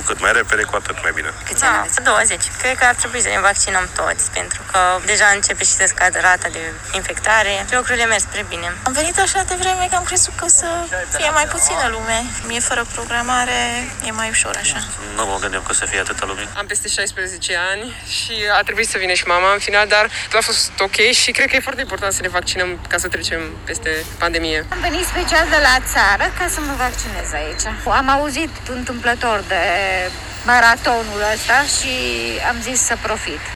cât mai repede, cu atât mai bine. Câți ani aveți? 20. Cred că ar trebui să ne vaccinăm toți, pentru că deja începe și să scadă rata de infectare. Lucrurile merg spre bine. Am venit așa de vreme că am crezut că să fie mai puțină lume. Mie fără programare e mai ușor așa. Nu mă gândeam că să fie atâta lume. Am peste 16 ani și a trebuit să vină și mama în final, dar a fost ok și cred că e foarte important să ne vaccinăm ca să trecem peste pandemie. Am venit special de la țară ca să mă vaccinez aici. Am auzit întâmplător de maratonul ăsta și am zis să profit.